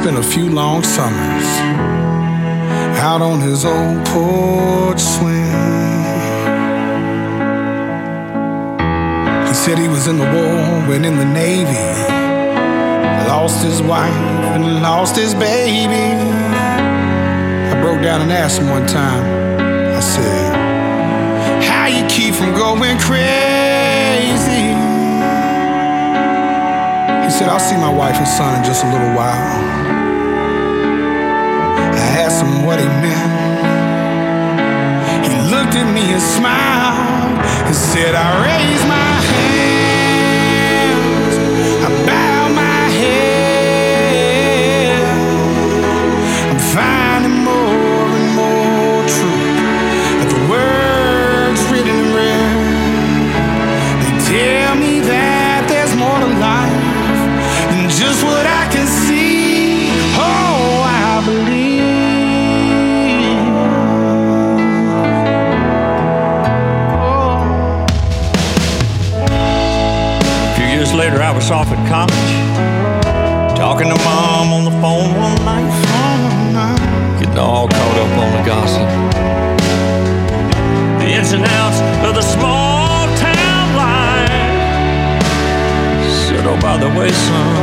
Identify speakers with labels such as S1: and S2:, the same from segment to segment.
S1: spent a few long summers out on his old porch swing. He said he was in the war, went in the Navy, lost his wife and lost his baby. I broke down and asked him one time, I said, how you keep from going crazy? He said, I'll see my wife and son in just a little while. I asked him what he meant. He looked at me and smiled and said, I raise my hands, I bow my head. I'm finding more and more truth at the words written in red. They tell me that there's more to life than just what I can see. Oh, I believe.
S2: A few years later, I was off at college, talking to Mom on the phone one night, getting all caught up on the gossip, the ins and outs of the small town life. Said, oh, by the way, son,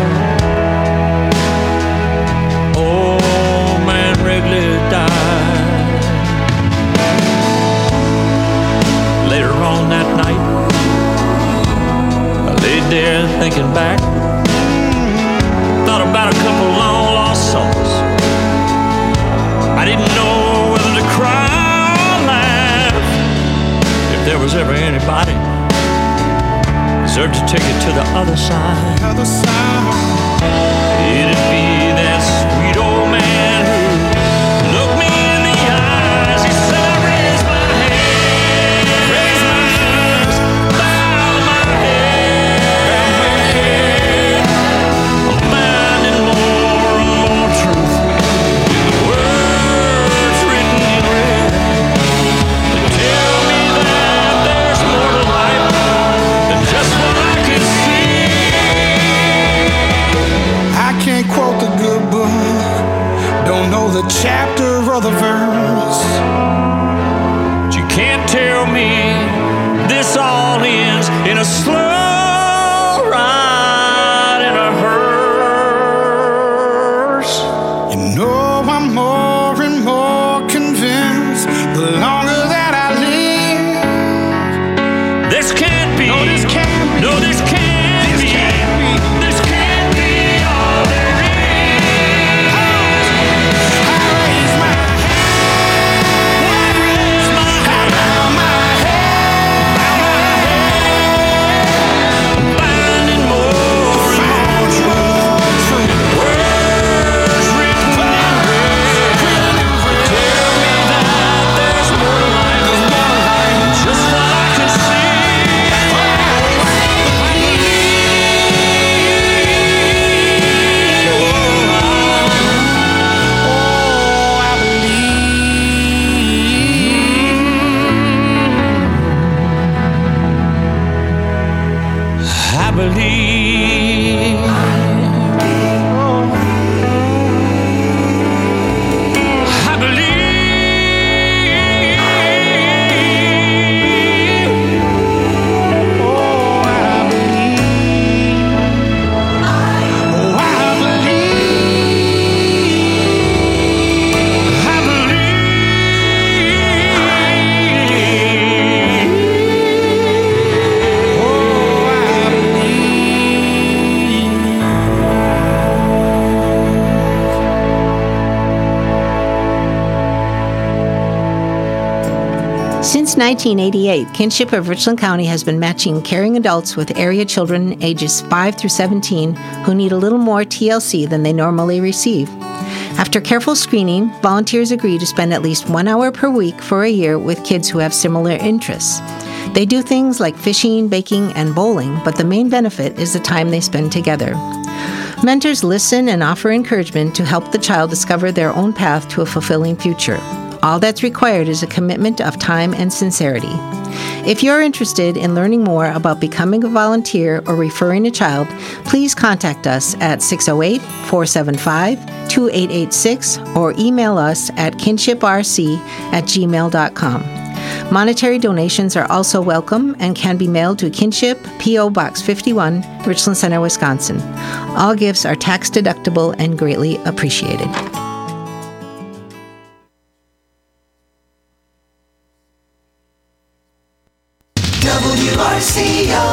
S2: old man Wrigley died. Later on that night, I laid there thinking back, thought about a couple long lost souls. I didn't know whether to cry or laugh. If there was ever anybody deserved to take it to the other side, it'd be that sweet old man who looked me in the eyes. He said, I raise my hand, bow my head. I'm finding more and more truth in the words written in red. They tell me that there's more to life than just what I can see.
S1: I can't quote the good book, don't know the chapter or the verse.
S2: But you can't tell me this all ends in a slow ride in a hearse.
S1: You know I'm more and more convinced the longer that I live.
S2: This can't be.
S1: No, this can't be.
S2: No, this can't
S1: This
S2: be.
S1: can't be.
S2: This can't be all there is.
S1: I raise my hand,
S2: Raise my hand,
S1: bow my head.
S2: finding more and more truth. Words written in red. Tell me that there's more to life than just what I can see. I believe. I believe.
S1: Oh, I believe. Oh, I believe.
S2: I believe.
S1: Oh, I
S3: Since 1988, Kinship of Richland County has been matching caring adults with area children ages 5 through 17 who need a little more TLC than they normally receive. After careful screening, volunteers agree to spend at least 1 hour per week for a year with kids who have similar interests. They do things like fishing, baking, and bowling, but the main benefit is the time they spend together. Mentors listen and offer encouragement to help the child discover their own path to a fulfilling future. All that's required is a commitment of time and sincerity. If you're interested in learning more about becoming a volunteer or referring a child, please contact us at 608-475-2886 or email us at kinshiprc@gmail.com. Monetary donations are also welcome and can be mailed to Kinship, P.O. Box 51, Richland Center, Wisconsin. All gifts are tax deductible and greatly appreciated.
S4: WRCO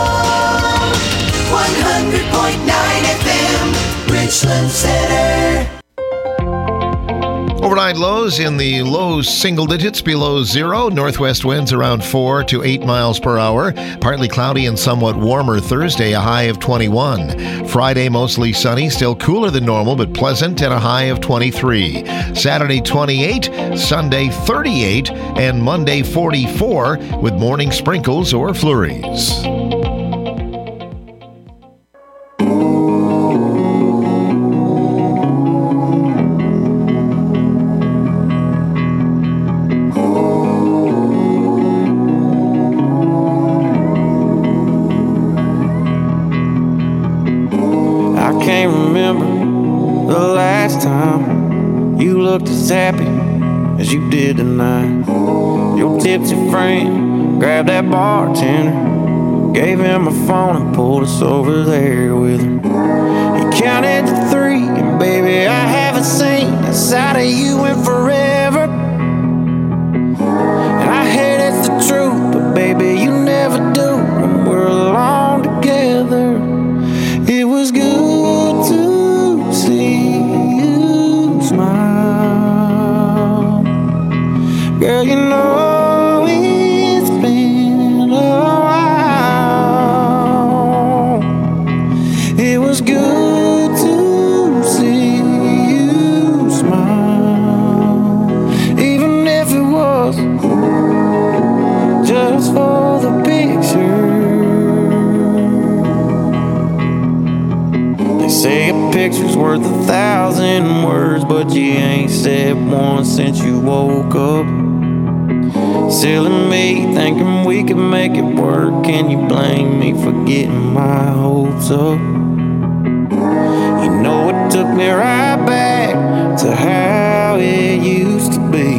S4: 100.9 FM, Richland Center.
S5: Overnight lows in the low single digits below zero. Northwest winds around 4 to 8 miles per hour. Partly cloudy and somewhat warmer Thursday, a high of 21. Friday, mostly sunny, still cooler than normal, but pleasant and a high of 23. Saturday, 28. Sunday, 38. And Monday, 44 with morning sprinkles or flurries.
S6: As happy as you did tonight. Your tipsy friend grabbed that bartender, gave him a phone and pulled us over there with him. He counted to 3, and baby, I haven't seen that side of you in forever. And I hate it's the truth, but baby, you never do when we're alone together. It was good to see you smile. Girl, you know it's been a while. It was good to see you smile, even if it was just for the picture. They say a picture's worth 1,000 words, but you ain't said one since you woke up. Silly me, thinking we could make it work. Can you blame me for getting my hopes up? You know it took me right back to how it used to be.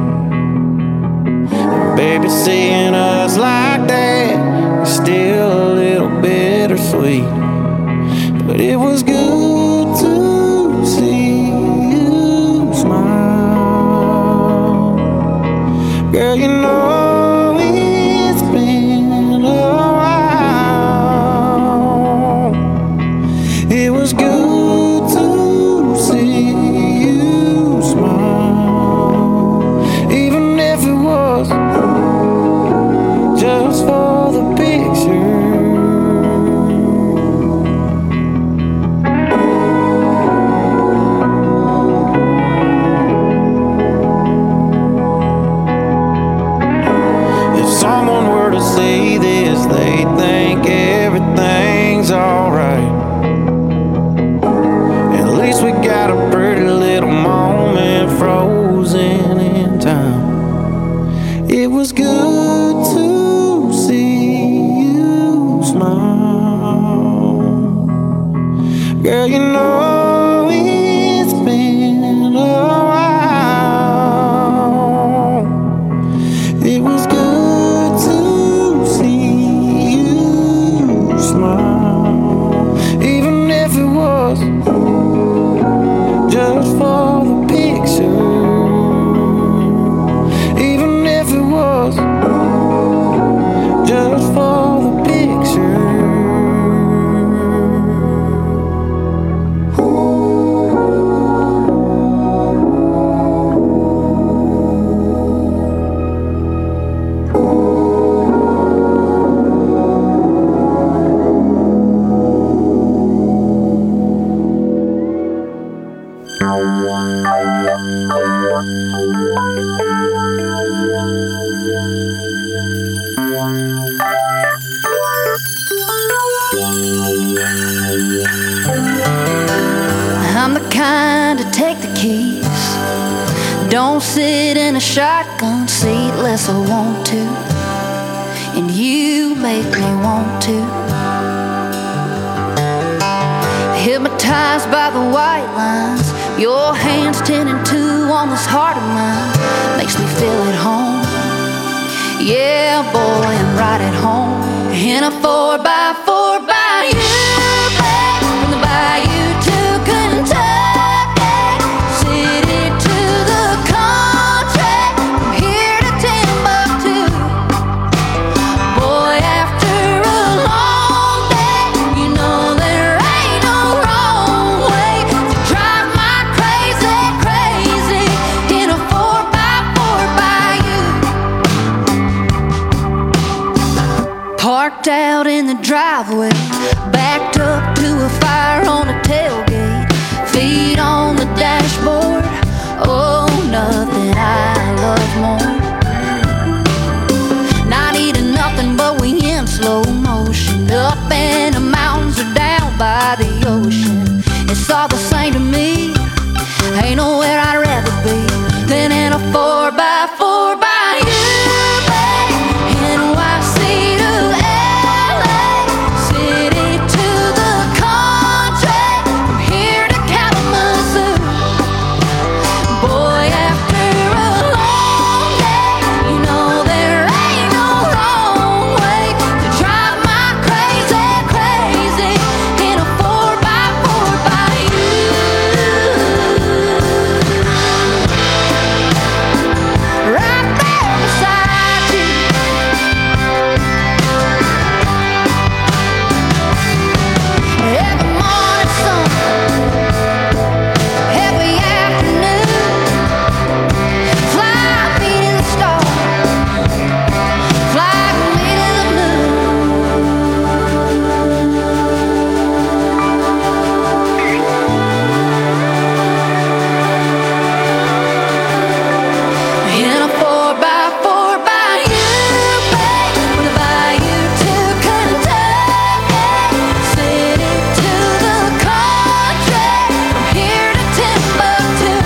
S6: And baby, seeing us like that is still a little bittersweet. But it was good to see you smile. Girl, you know it's been a while. It was good to see you smile, even if it was just for the picture. Someone were to say this, they think everything's alright. At least we got a pretty little moment frozen in time. It was good to see you smile. Girl, you know it's been a while. It was good even if it was just for the picture, even if it was just for the picture.
S7: I'm the kind to take the keys, Don't sit in a shotgun seat unless I want to, and you make me want to. Hypnotized by the white lines, your hands 10 and 2 on this heart of mine makes me feel at home. Yeah, boy, I'm right at home in a 4x4 by you, babe, from the bayou to Kentucky, city to the country, from here to Timbuktu. Boy, after a long day, you know there ain't no wrong way to drive my crazy, crazy in a 4x4 by you. Parked out in the driveway, backed up to a fire on a tailgate, feet on the dashboard. Oh, nothing I love more. Not eating nothing, but we in slow motion, up in the mountains or down by the ocean. It's all the same to me. Ain't nowhere I'd rather be than in a 4x4 by you, babe. NYC to LA, city to the country, from here to Kalamazoo. Boy, after a long day, you know there ain't no wrong way to drive my crazy, crazy in a 4x4 by you. Right there beside you. Every morning sun, every afternoon, fly me to the stars, fly me to the in a 4x4 by you, babe, from the bayou to Kentucky, city to the country, from here to Timbuktu.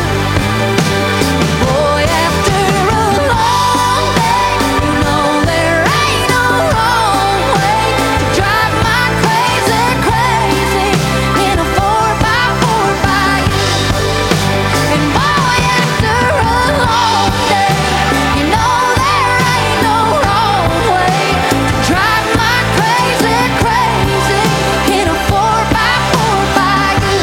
S7: Boy, after a long day, you know there ain't no wrong way to drive my crazy, crazy in a 4x4 by you. And boy, after a long day, you know there ain't no wrong way to drive my crazy, crazy in a 4x4 by you.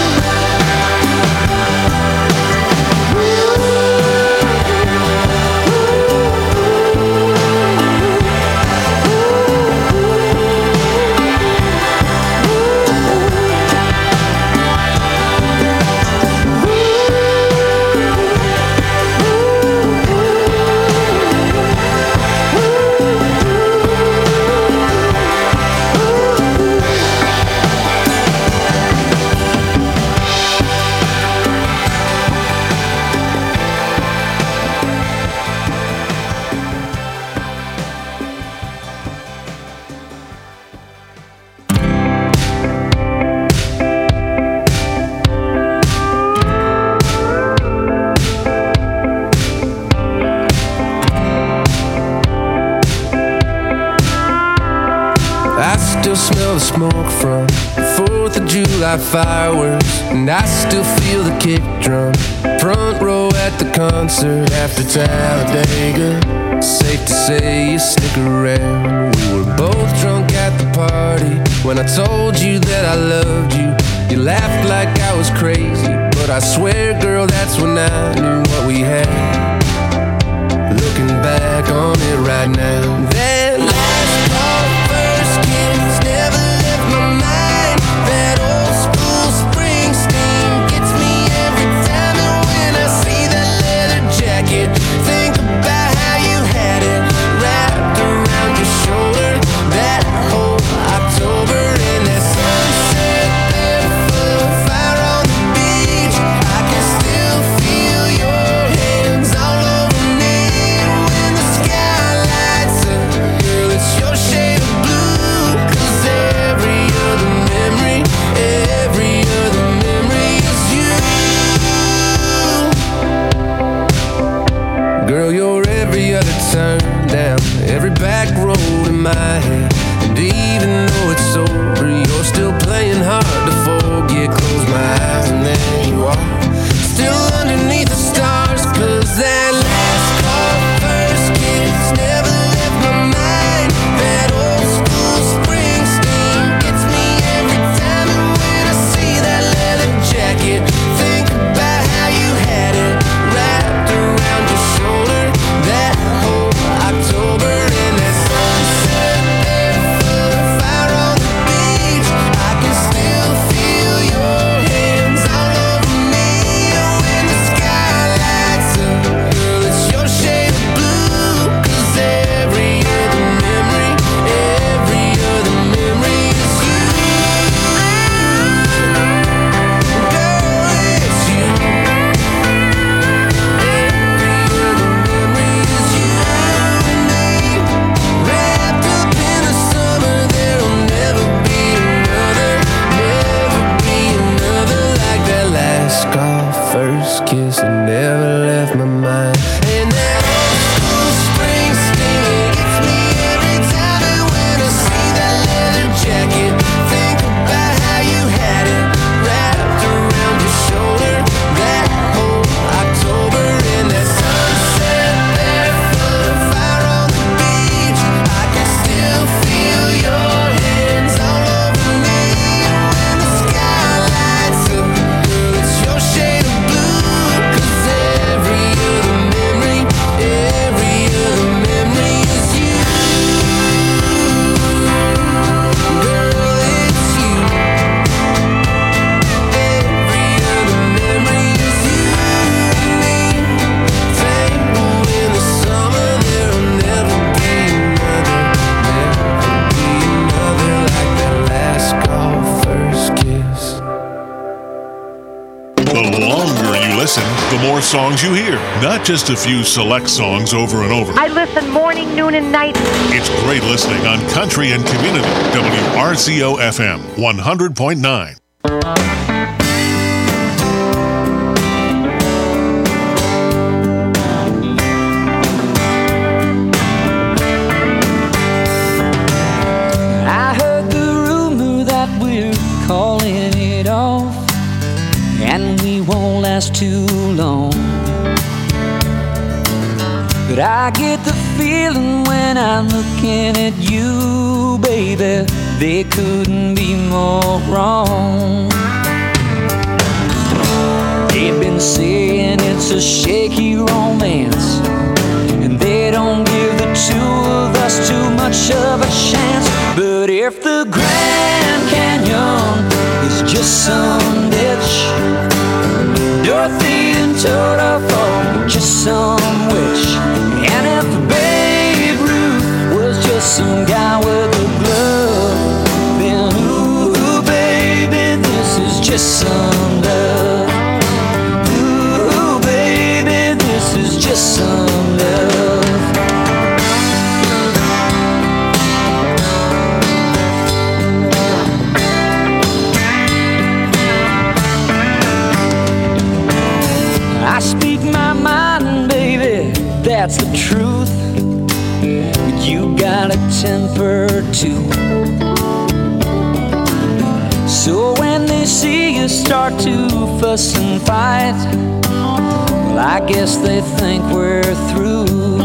S8: I still smell the smoke from the 4th of July fireworks, and I still feel the kick drum. Front row at the concert after Talladega. Safe to say you stick around. We were both drunk at the party when I told you that I loved you. You laughed like I was crazy, but I swear, girl, that's when I knew what we had. Looking back on it right now, that last call, first kiss, never left my mind. That old school Springsteen gets me every time, and when I see that leather jacket, think about how you had it wrapped around your shoulder. That whole October in that sunset, barefoot, fire on the beach. I can still feel your hands all over me when the sky lights up. every back road in my head. And even though it's over, you're still playing hard to forget. Close my eyes and there you are, still underneath the stars. Cause that last call, first kiss never left my mind. That old school Springsteen gets me every time. And when I see that leather jacket, think about how you had it wrapped around your shoulder that whole October. In that sunset there, full of fire on the beach, I can still feel your hands all over me. When the sky lights up, girl, it's your shade of blue. Cause every other memory is you. Girl, it's you. Every other memory is you and me. Wrapped up in the summer, there'll never be another like that last call, first kiss that never left my mind. And that old school Springsteen gets me every time. And when I see that leather jacket, think about how you had it wrapped around your shoulder that whole October. In that sunset there, full of fire on the beach, I can still feel your hands all over me. When the sky lights up, girl, it's your shade of blue. Cause every other memory is you. Girl, it's you. Every other memory is you and me. Tangled in the summer, there'll never be another like that last call, first kiss.
S9: The longer you listen, the more songs you hear. Not just a few select songs over and over.
S10: I listen morning, noon, and night.
S9: It's great listening on Country and Community. WRCO FM 100.9.
S11: I heard the rumor that we're calling it off, and we won't last too long. But I get the feeling when I'm looking at you, baby, they couldn't be more wrong. They've been saying it's a shaky romance, and they don't give the two of us too much of a chance. But if the Grand Canyon is just some ditch, Dorothy and Toto are just some witch, and if Babe Ruth was just some guy with a glove, then ooh, baby, this is just some love. Ooh, baby, this is just some love. I speak my mind, baby, that's the truth. But you got a temper too. So when they see you start to fuss and fight, well, I guess they think we're through.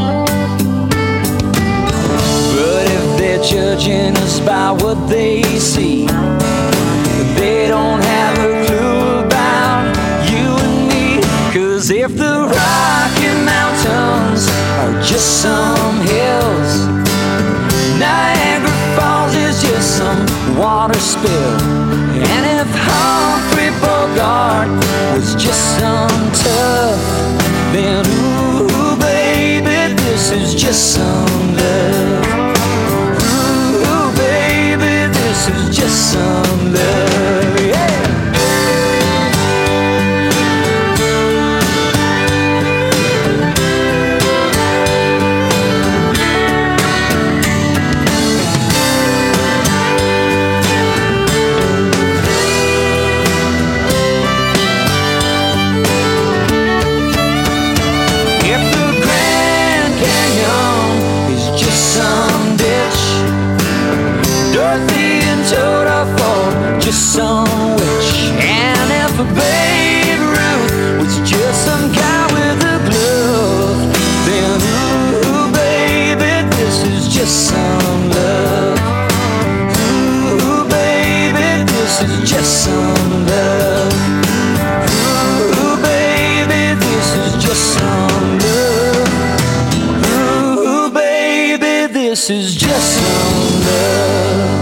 S11: But if they're judging us by what they see, they don't have a clue about you and me. Cause if the Rocky Mountains are just some hills, Niagara Falls is just some water spill, and if Humphrey Bogart was just some tough, then ooh, baby, this is just some love. Ooh, baby, this is just some love, yeah. If the Grand Canyon is just some just some witch. And if a Babe Ruth was just some guy with a glove, then ooh, baby, this is just some love. Ooh, baby, this is just some love. Ooh, baby, this is just some love. Ooh, baby, this is just some love.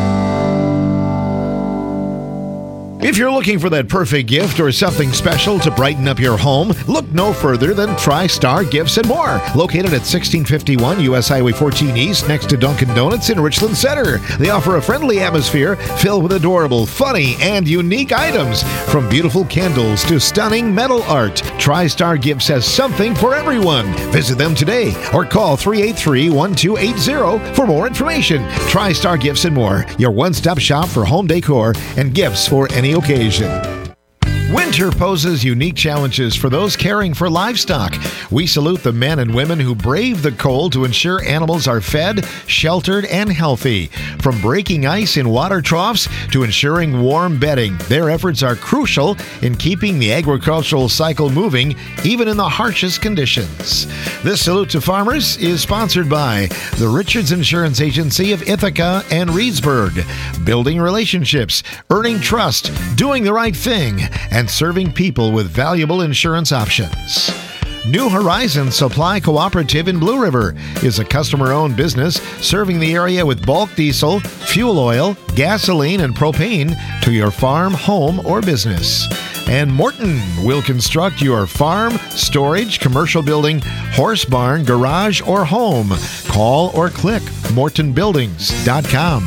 S5: If you're looking for that perfect gift or something special to brighten up your home, look no further than TriStar Gifts and More. Located at 1651 US Highway 14 East next to Dunkin' Donuts in Richland Center. They offer a friendly atmosphere filled with adorable, funny, and unique items. From beautiful candles to stunning metal art, TriStar Gifts has something for everyone. Visit them today or call 383-1280 for more information. TriStar Gifts and More, your one-stop shop for home decor and gifts for any occasion. Winter poses unique challenges for those caring for livestock. We salute the men and women who brave the cold to ensure animals are fed, sheltered, and healthy. From breaking ice in water troughs to ensuring warm bedding, their efforts are crucial in keeping the agricultural cycle moving, even in the harshest conditions. This Salute to Farmers is sponsored by the Richards Insurance Agency of Ithaca and Reedsburg. Building relationships, earning trust, doing the right thing, and serving people with valuable insurance options. New Horizons Supply Cooperative in Blue River is a customer-owned business serving the area with bulk diesel, fuel oil, gasoline, and propane to your farm, home, or business. And Morton will construct your farm, storage, commercial building, horse barn, garage, or home. Call or click mortonbuildings.com.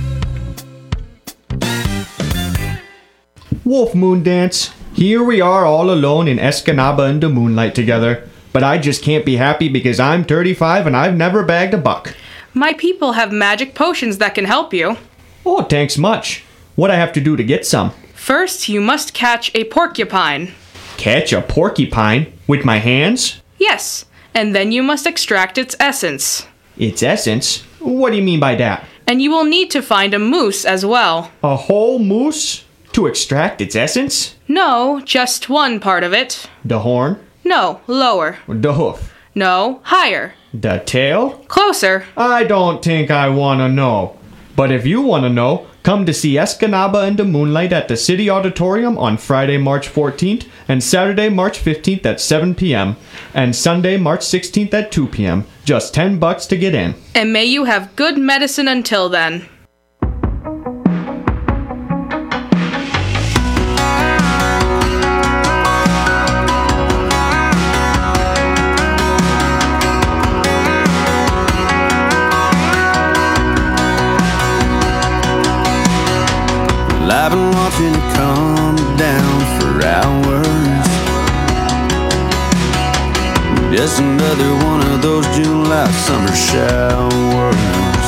S12: Wolf Moon Dance. Here we are all alone in Escanaba in the moonlight together. But I just can't be happy because I'm 35 and I've never bagged a buck.
S13: My people have magic potions that can help you.
S12: Oh, thanks much. What I have to do to get some?
S13: First, you must catch a porcupine.
S12: Catch a porcupine? With my hands?
S13: Yes, and then you must extract its essence.
S12: Its essence? What do you mean by that?
S13: And you will need to find a moose as well.
S12: A whole moose? To extract its essence?
S13: No, just one part of it.
S12: The horn?
S13: No, lower.
S12: The hoof?
S13: No, higher.
S12: The tail?
S13: Closer.
S12: I don't think I want to know. But if you want to know, come to see Escanaba in the Moonlight at the City Auditorium on Friday, March 14th and Saturday, March 15th at 7 p.m. and Sunday, March 16th at 2 p.m. Just $10 to get in.
S13: And may you have good medicine until then.
S6: I've been watching it come down for hours. Just another one of those July summer showers.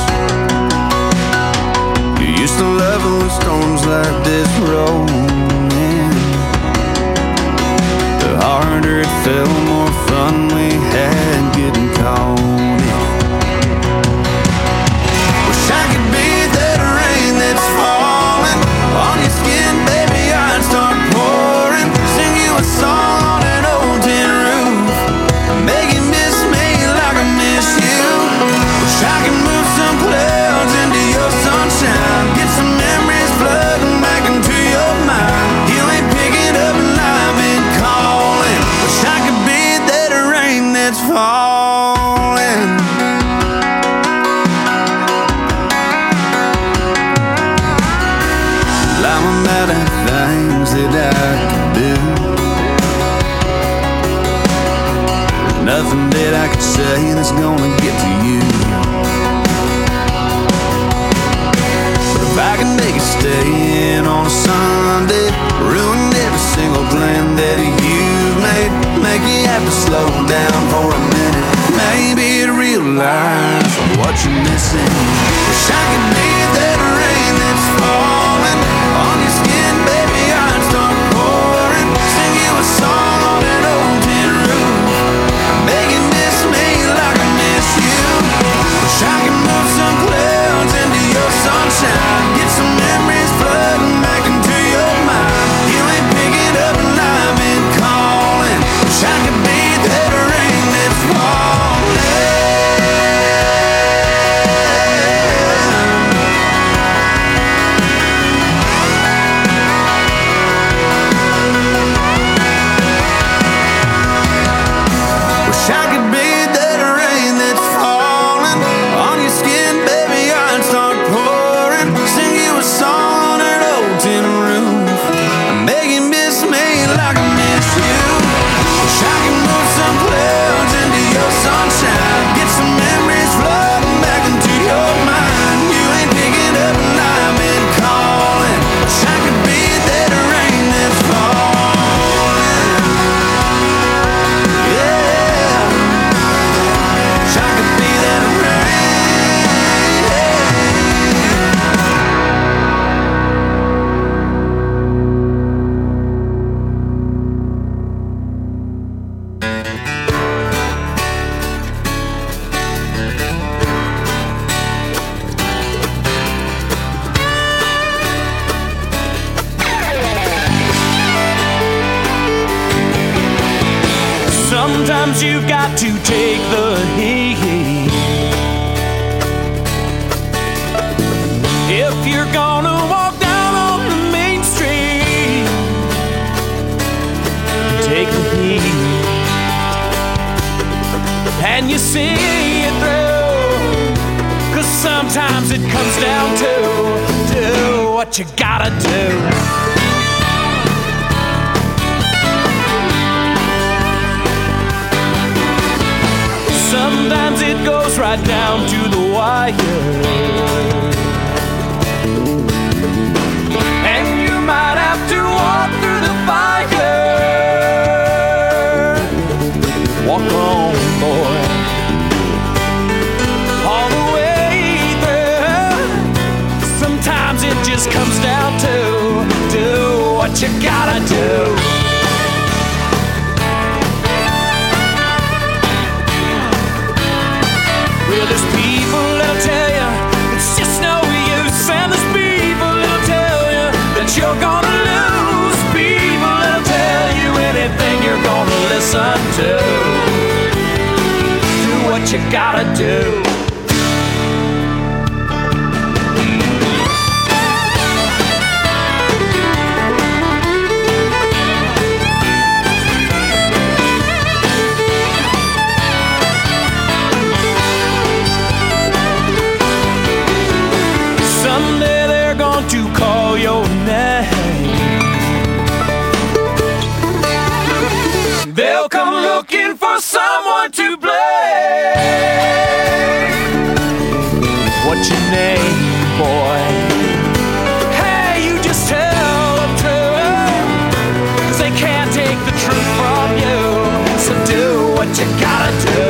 S6: You used to love it when storms like this rolled in. The harder it fell, more fun we had getting caught in. Wish I could be that rain that's falling on your skin, baby, I'd start pouring. Sing you a song on an old tin roof, make you miss me like I miss you. Wish I could move some clouds into your sunshine, get some memories flooding back into your mind. You ain't picking up and I've been calling. Wish I could be that rain that's falling. I'm out of things that I could do. There's nothing that I could say that's gonna get to you. But if I can make it stay in on a Sunday, ruin every single plan that you've made, make you have to slow down for a minute, maybe realize what you're missing. Wish I could be that rain that's falling on your skin, baby, I'd start pouring. Sing you a song on an old tin roof, make you miss me like I miss you. Wish I could move some clouds into your sunshine, get some memories flooding back
S11: Sometimes you've got to take the heat. If you're gonna walk down on the main street, take the heat, and you see it through. 'Cause sometimes it comes down to do what you gotta do. Sometimes it goes right down to the wire, and you might have to walk through the fire. Walk on, boy, all the way through. Sometimes it just comes down to do what you gotta do. Well, there's people that'll tell you it's just no use, and there's people that'll tell you that you're gonna lose. People that'll tell you anything you're gonna listen to. Do what you gotta do. To call your name, they'll come looking for someone to blame. What's your name, boy? Hey, you just tell them truth, 'cause they can't take the truth from you. So do what you gotta do.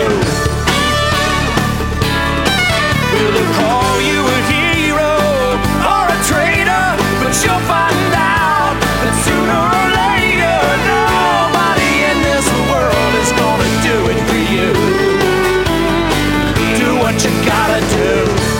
S11: Will they call you a hero or a traitor? But you'll find out that sooner or later nobody in this world is gonna do it for you. Do what you gotta do.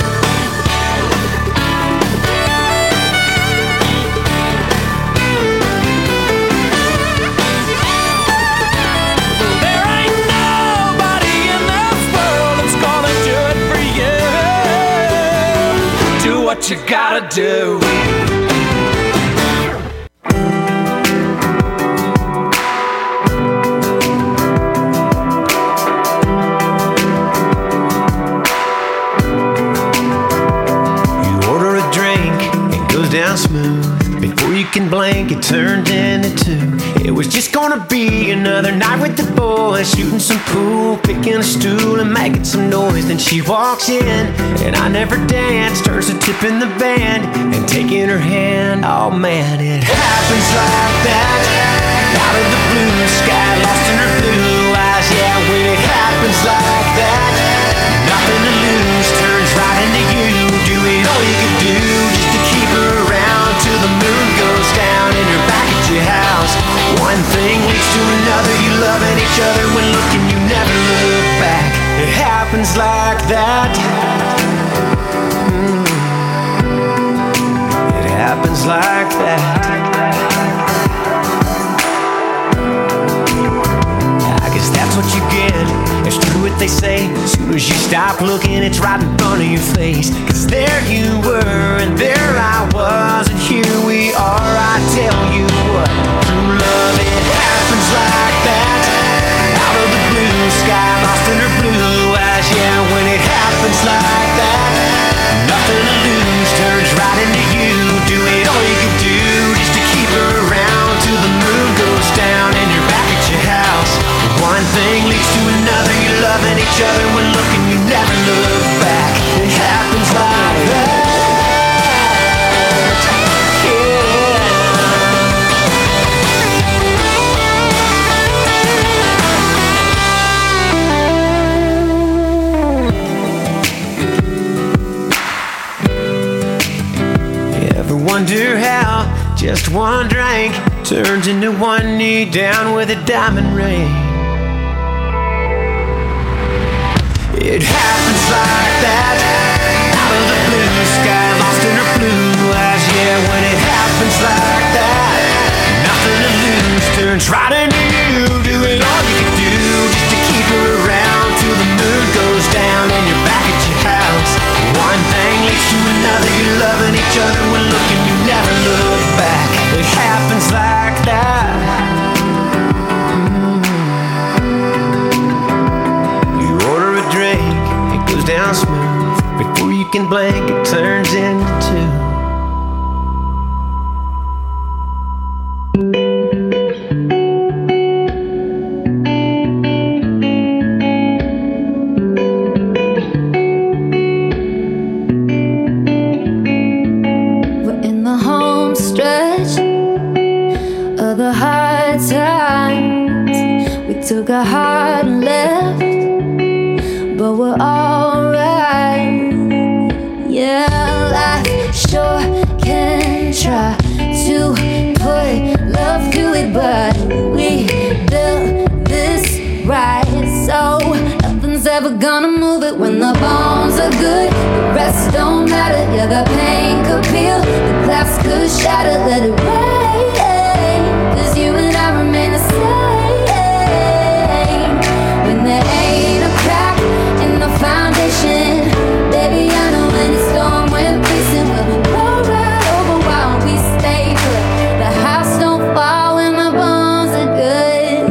S11: There ain't nobody in this world that's gonna do it for you. Do what you gotta do.
S14: Down smooth. Before you can blink, it turned into two. It was just gonna be another night with the boys, shooting some pool, picking a stool and making some noise. Then she walks in, and I never danced. Turns to tipping the band and taking her hand. Oh man, it happens like that. Out of the blue sky, lost in her blue eyes. Yeah, when it happens like that, nothing to lose, turns right into you. Do it all you can do just to keep her around till the moon goes down and you're back at your house. One thing leads to another, you loving each other when looking, you never look back. It happens like that. It happens like that. I guess that's what you get. It's true what they say. As soon as you stop looking, it's right in front of your face. 'Cause there you were, and there I was, and here we are. I tell you what, true love, it happens like that. Out of the blue sky, lost in her blue eyes. Yeah, when it happens like that, nothing to lose, turns right into you. Do it all you can do just to keep her around till the moon goes down and you're back at your house. One thing leads to another, you're loving each other when looking, you never look back. It happens like that. Ever wonder how just one drink turns into one knee down with a diamond ring? It happens like that. Out of the blue sky, lost in her blue eyes. Yeah, when it happens like that, nothing to lose, turns right into you. Do it all you can do
S7: a heart left, but we're alright. Yeah, life sure can try to put love through it, but we built this right, so nothing's ever gonna move it. When the bones are good, the rest don't matter. Yeah, the pain could peel, the glass could shatter. Let it rain, 'cause you and I remain the same. When there ain't a crack in the foundation, baby, I know any storm we're facing will blow right over while we stay put. The house don't fall when the bones are good.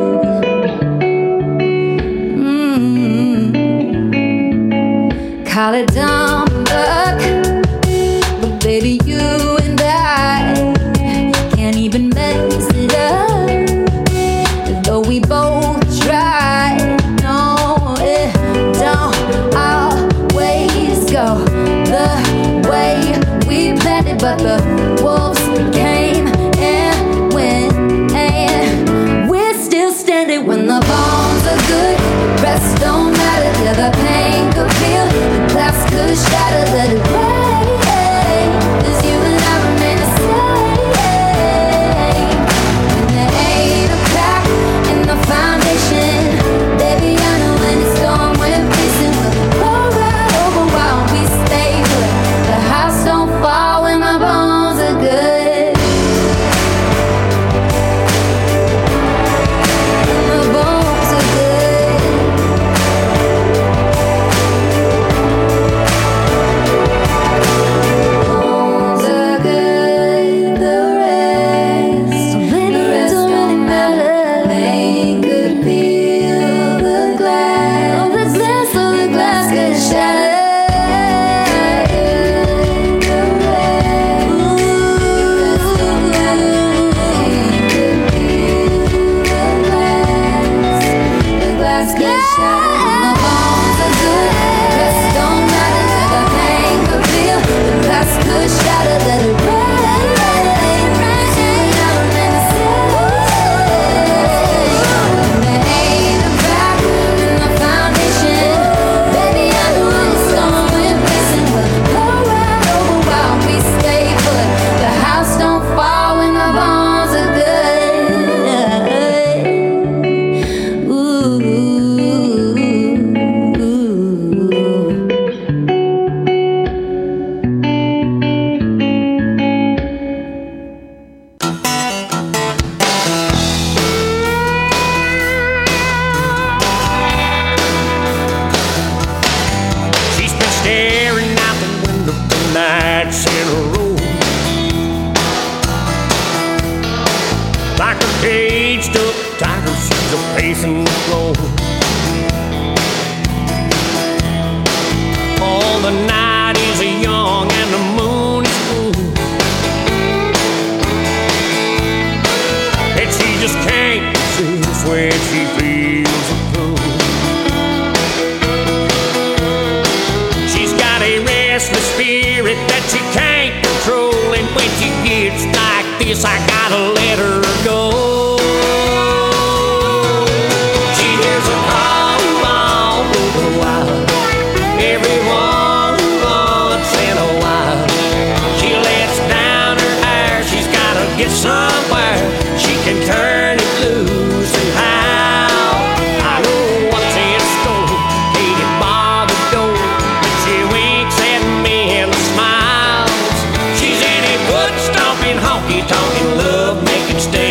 S7: Call it dumb luck, but baby, you and I can't even mess it up. Though we both try, no, it don't always go the way we planned it. But the wolves came and went, and we're still standing. When the bones are good, the rest don't matter. Yeah, the pain could feel, the glass could shatter. Let it rain, 'cause you and I remain the same. And there ain't a crack in the foundation, baby, I know any storm we're facing will blow right over while we stay put. The house don't fall when my bones are good. My bones are good. Bones are good, the rest don't really matter. They could peel the glass, so the glass could shatter. The glass could shatter. The bones are good, rest don't matter. The pain could feel, the glass could shatter. Let it rain. There ain't a crack in the foundation, baby, I know any storm we're facing will blow right over while we stay put. The house don't fall when the bones are good. Ooh.
S14: She's been staring out the window for nights in a row, like a caged up tiger. She's a pacing the floor. All the night is young and the moon is full, and she just can't resist when she feels the pull. She's got a restless spirit that she can't control, and when she gets like this, I gotta let her go. She hears a call all over the wild, every once in a while. She lets down her hair, she's gotta get somewhere she can turn it loose and howl. I know what's in store, hated by the door, but she winks at me and smiles. She's in a foot stomping, honky tonkin', love making state.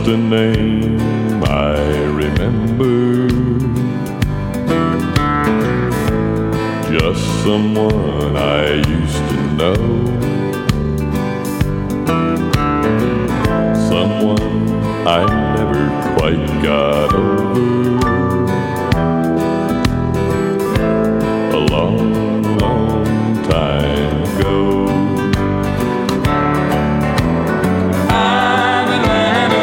S2: just a name I remember, just someone I used to know, someone I never quite got over. A long, long time ago. I'm Atlanta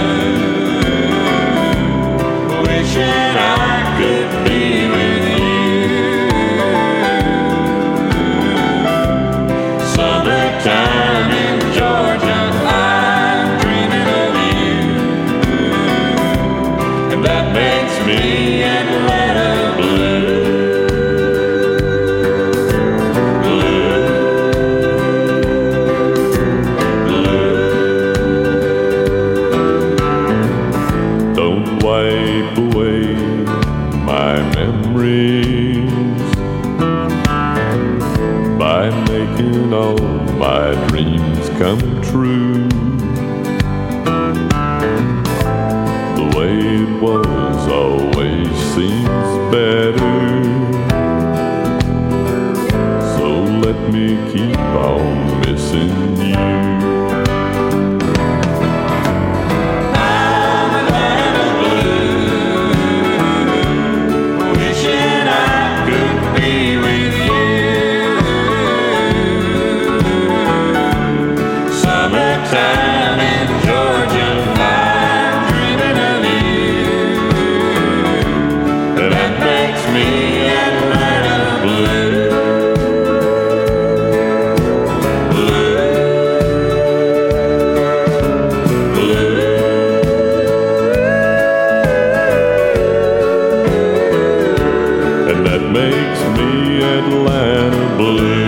S2: blue, wishing I could be with you. Summertime in Georgia, I'm dreaming of you, and that makes me Atlanta blue. Wipe away my memories by making all my dreams come true. The way it was always seems better, so let me keep on missing you. Time in Georgia, I'm dreaming of you, and that makes me Atlanta blue. Blue. And that makes me Atlanta blue.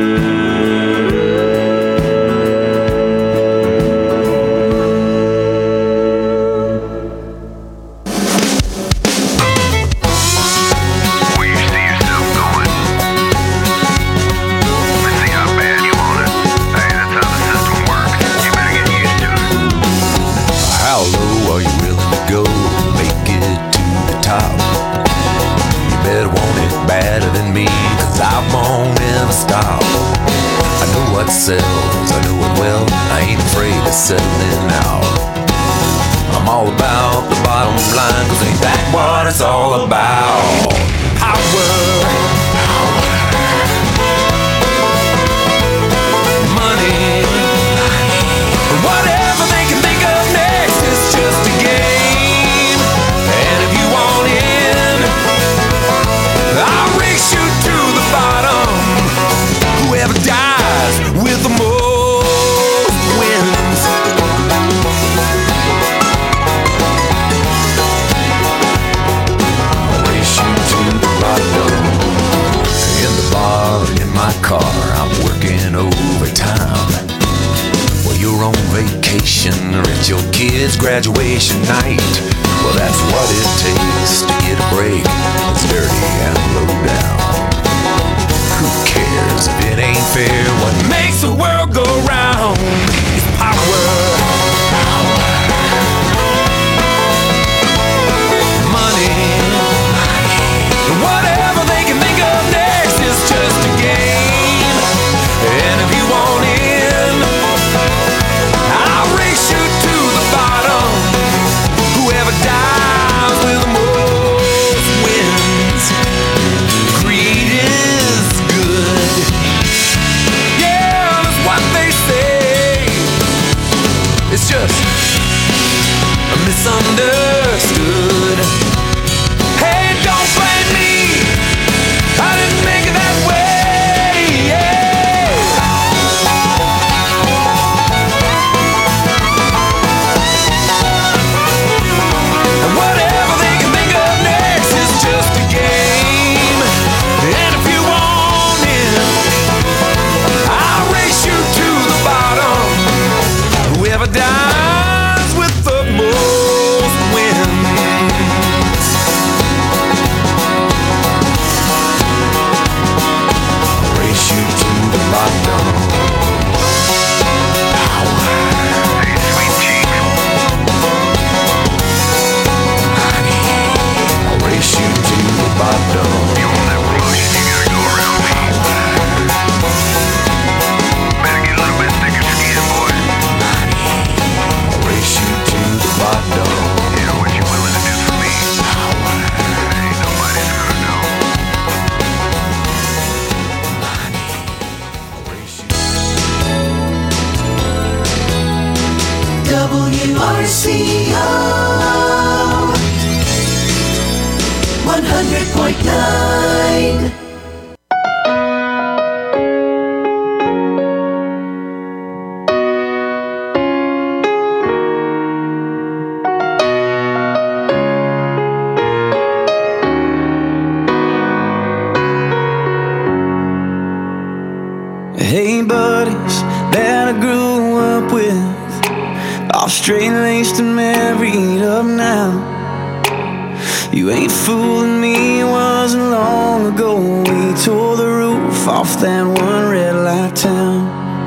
S15: Sells, I know it well, I ain't afraid of settling out. I'm all about the bottom line, cause ain't that what it's all about? Power, money, whatever they can think of next is just a game. And if you want in, I'll race you to the bottom. Whoever dies with the most wins. I'll race you to the bottom. In the bar, in my car, I'm working overtime. Well, you're on vacation or it's your kid's graduation night. Well, that's what it takes to get a break. It's dirty and low down. Who cares if it ain't fair? What makes the world go round is power. Money. Whatever they can think of next is just a game. And if you want in, I'll race you to the bottom. Whoever dies with the most wins. Greed is good. Yeah, that's what they say. It's just misunderstood. Hey, don't blame me, I didn't make it that way. Yeah. And whatever they can think of next is just a game. And if you want in, I'll race you to the bottom. Whoever dies with the most wins. Race you to the bottom. Power. Hey, sweet cheeks.
S4: WRCO 100.9.
S6: Hey buddies that I grew up with, all straight-laced and married up now. You ain't fooling me, it wasn't long ago we tore the roof off that one red light town.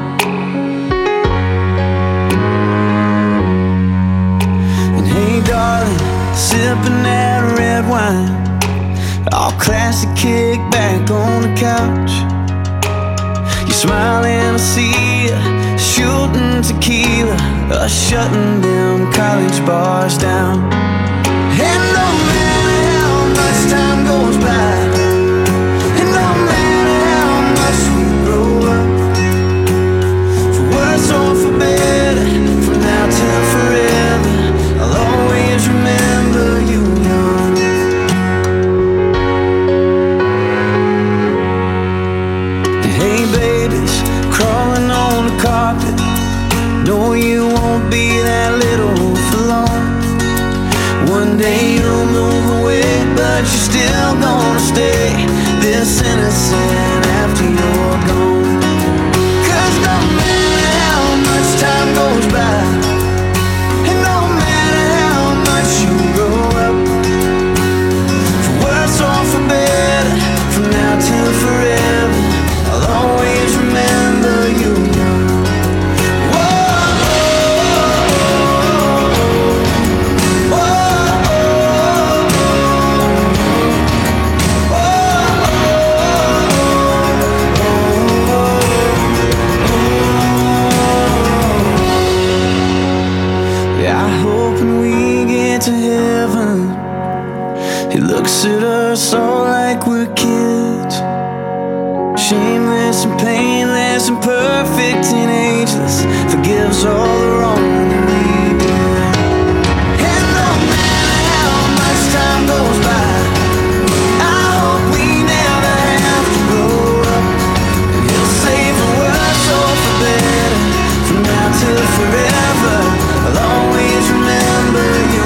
S6: And hey darling, sipping that red wine, all classic kick back on the couch. You smile and I see you shooting tequila, shutting them college bars down. And no matter how much time goes by, and no matter how much we grow up, for worse or for better, from now till forever, I'll always remember you young. Hey babies, crawling on the carpet, no you won't be that little for long. One day you'll move away, but you're still gonna stay this innocent after you're gone. 'Cause no matter how much time goes by, and no matter how much you grow up, for worse or for better, from now till forever, I'll always remember you young. To heaven, he looks at us all like we're kids, shameless and painless and perfect and ageless, forgives all the wrong that we did. And no matter how much time goes by, I hope we never have to grow up. And he'll say for worse or for better, from now till forever, I'll always remember you.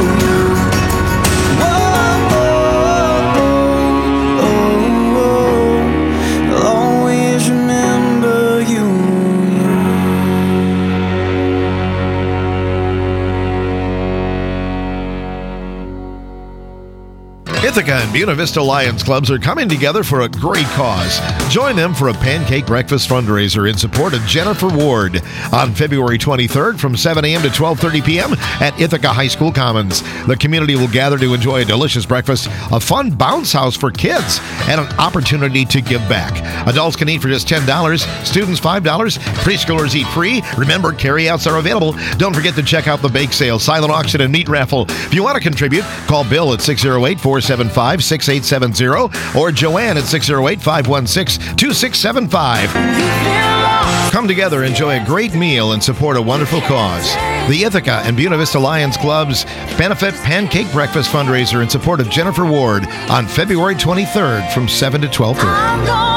S5: Ithaca and Buena Vista Lions Clubs are coming together for a great cause. Join them for a pancake breakfast fundraiser in support of Jennifer Ward on February 23rd from 7 a.m. to 12:30 p.m. at Ithaca High School Commons. The community will gather to enjoy a delicious breakfast, a fun bounce house for kids, and an opportunity to give back. Adults can eat for just $10, students $5, preschoolers eat free. Remember, carryouts are available. Don't forget to check out the bake sale, silent auction, and meat raffle. If you want to contribute, call Bill at 608-475-6870 or Joanne at 608-516-2675. Come together, enjoy a great meal, and support a wonderful cause. The Ithaca and Buena Vista Lions Club's Benefit Pancake Breakfast Fundraiser in support of Jennifer Ward on February 23rd from 7 to 12:30.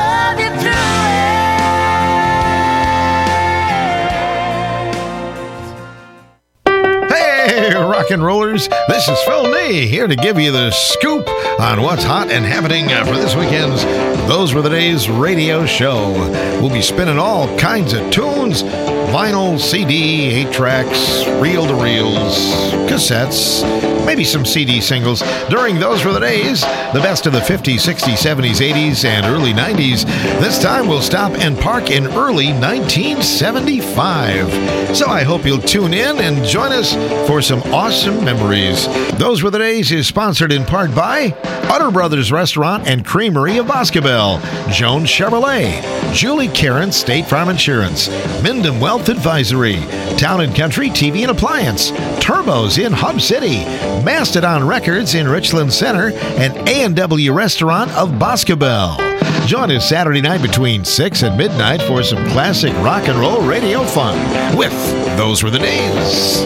S5: Hey, rock and rollers, this is Phil Nee here to give you the scoop on what's hot and happening for this weekend's Those Were the Days radio show. We'll be spinning all kinds of tunes, vinyl, CD, 8-tracks, reel-to-reels, cassettes, maybe some CD singles. During Those Were the Days, the best of the 50s, 60s, 70s, 80s, and early 90s. This time we'll stop and park in early 1975. So I hope you'll tune in and join us for some awesome memories. Those Were the Days is sponsored in part by Utter Brothers Restaurant and Creamery of Boscobel, Jones Chevrolet, Julie Karen State Farm Insurance, Minden Wealth Advisory, Town and Country TV and Appliance, Turbos in Hub City, Mastodon Records in Richland Center, and A&W Restaurant of Boscobel. Join us Saturday night between 6 and midnight for some classic rock and roll radio fun with Those Were the Days.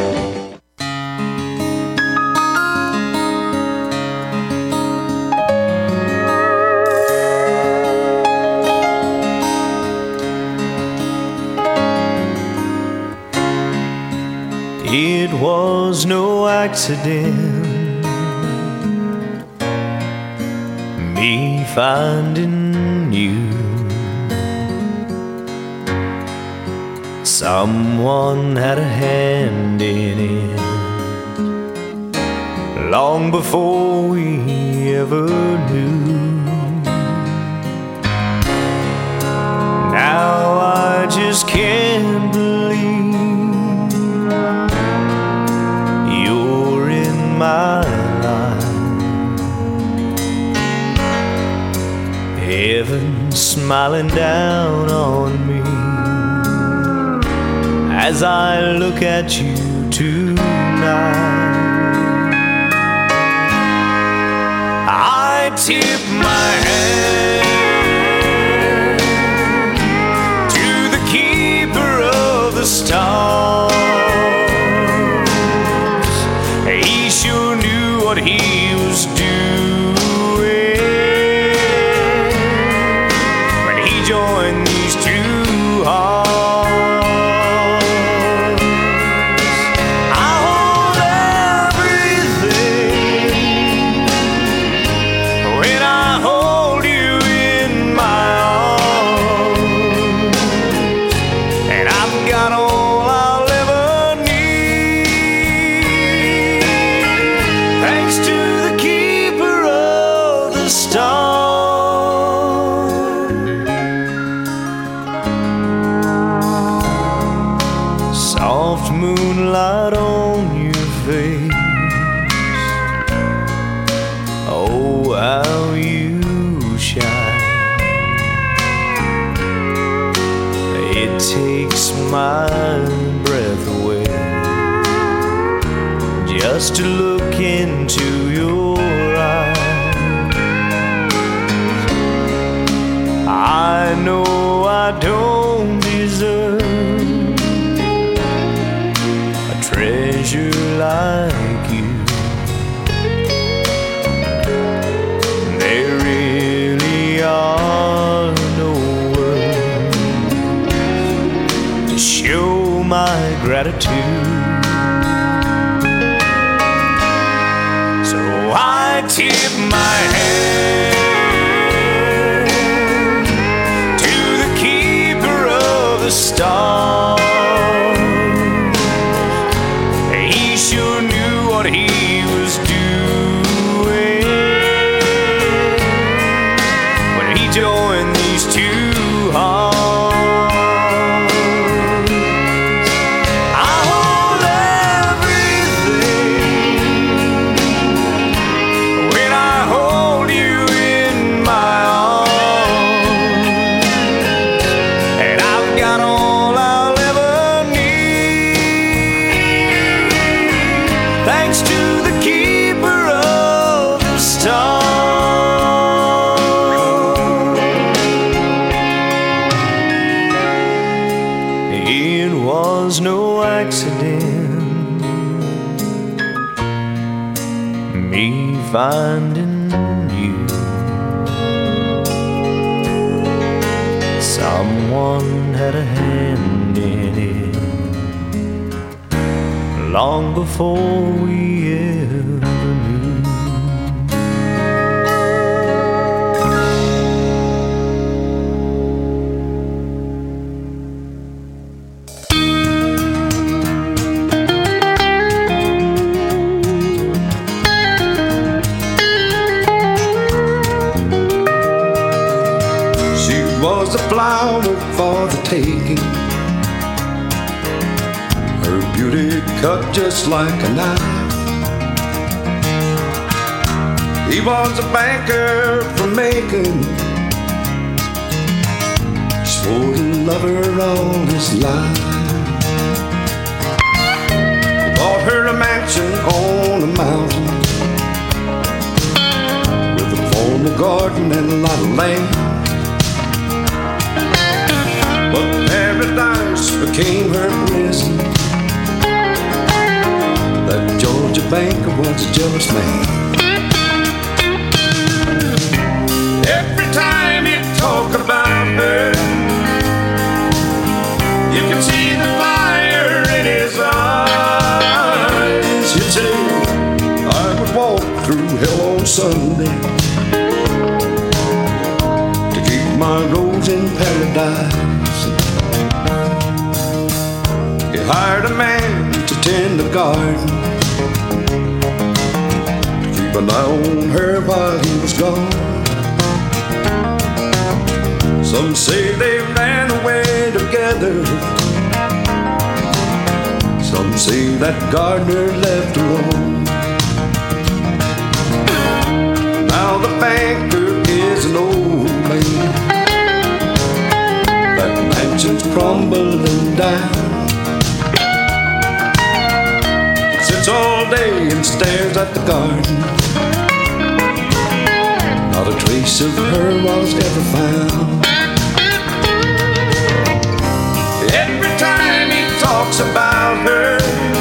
S6: It was no accident, me finding you. Someone had a hand in it long before we ever knew. Now I just can't believe you're in my life. Heaven smiling down on me as I look at you tonight. I tip my hand to the keeper of the stars. He sure knew what he was doing when he joined these two hearts. I hold everything when I hold you in my arms, and I've got all I'll ever need, thanks to the keeper of the stars. Soft moonlight on your face, oh how you shine. It takes my breath away just to look into your eyes. I know I don't deserve a treasure like you. There really are no words to show my gratitude. So I tip my hand to the keeper of the stars. He sure knew what he was doing when he joined these two hearts. I hold everything when I hold you in my arms, and I've got all I'll ever need, thanks to the keeper of the stars. It was no accident, me finding you. Someone had a hand in it long before we ever knew.
S16: She was a flower for the taking, her beauty cut just like a knife. He was a banker from Macon, swore to love her all his life. Bought her a mansion on a mountain with a formal garden and a lot of land. banker was a jealous man. Every time you talk about her, you can see the fire in his eyes. He'd say, I would walk through hell on Sunday to keep my rose in paradise. He hired a man to tend the garden, to keep an eye on her while he was gone. Some say they ran away together, some say that gardener left alone. Now the banker is an old man, that mansion's crumbling down. Sits all day and stares at the garden, not a trace of her was ever found. Every time he talks about her,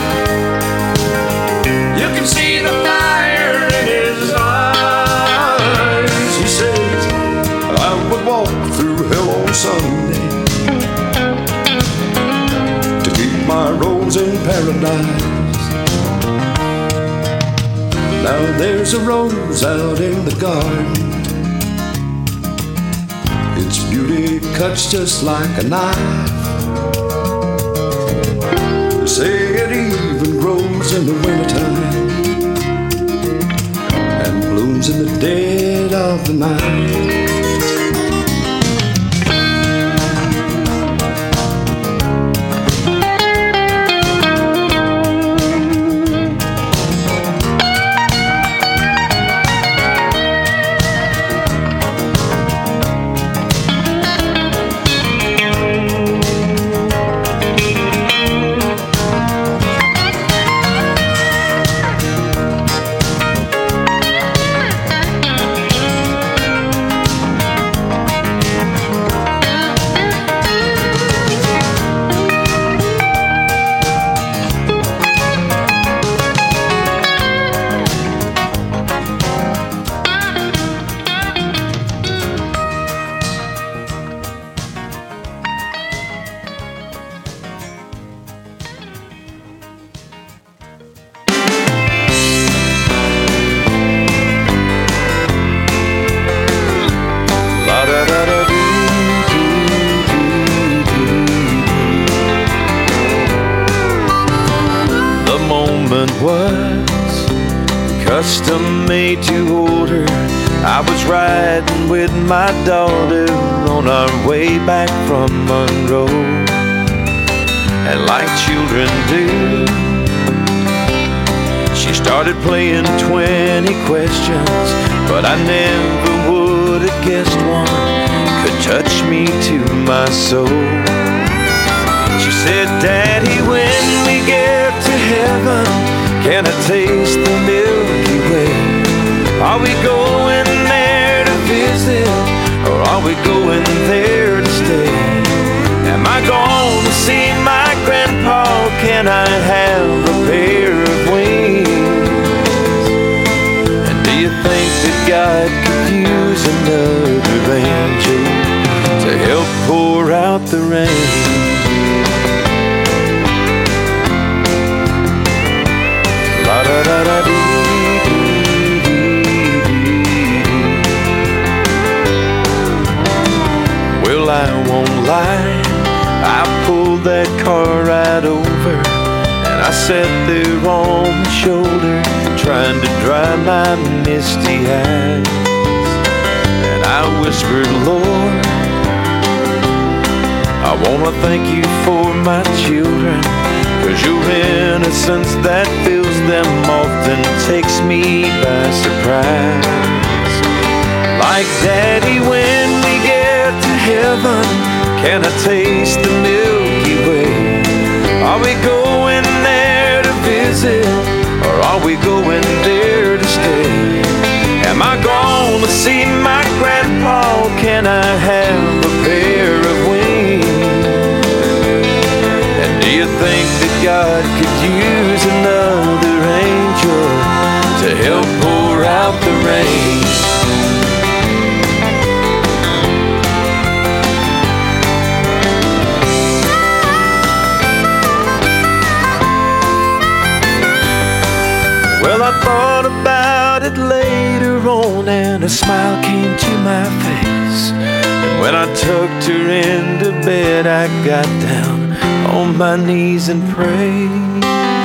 S16: you can see the fire in his eyes. He says, I would walk through hell on Sunday to keep my rose in paradise. Now there's a rose out in the garden, its beauty cuts just like a knife. They say it even grows in the wintertime and blooms in the dead of the night.
S6: Custom made to order. I was riding with my daughter on our way back from Monroe, and like children do, she started playing 20 questions, but I never would have guessed one could touch me to my soul. She said, Daddy, when we get to heaven, can I taste the Milky Way? Are we going there to visit, or are we going there to stay? Am I going to see my grandpa? Can I have a pair of wings? And do you think that God could use another angel to help pour out the rain? Well, I won't lie, I pulled that car right over, and I sat there on the shoulder trying to dry my misty eyes. And I whispered, Lord, I wanna thank you for my children, 'cause your innocence that fills them often takes me by surprise. Like Daddy, when we get to heaven, can I taste the Milky Way? Are we going there to visit, or are we going there to stay? Am I gonna see my grandpa? Can I have a pair of wings? And do you think that God could use another angel Well, I thought about it later on, and a smile came to my face. And when I tucked her into bed, I got down on my knees and prayed.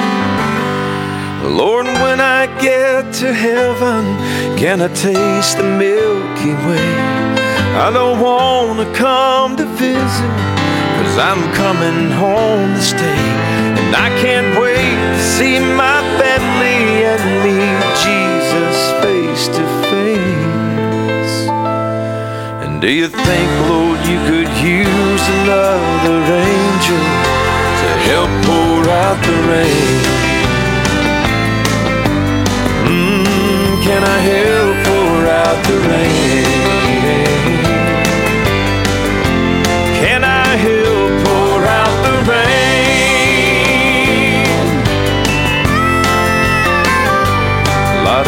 S6: Lord, when I get to heaven, can I taste the Milky Way? I don't want to come to visit, 'cause I'm coming home to stay. And I can't wait to see my family and meet Jesus face to face. And do you think, Lord, you could use another angel to help pour out the rain? Can I help pour out the rain?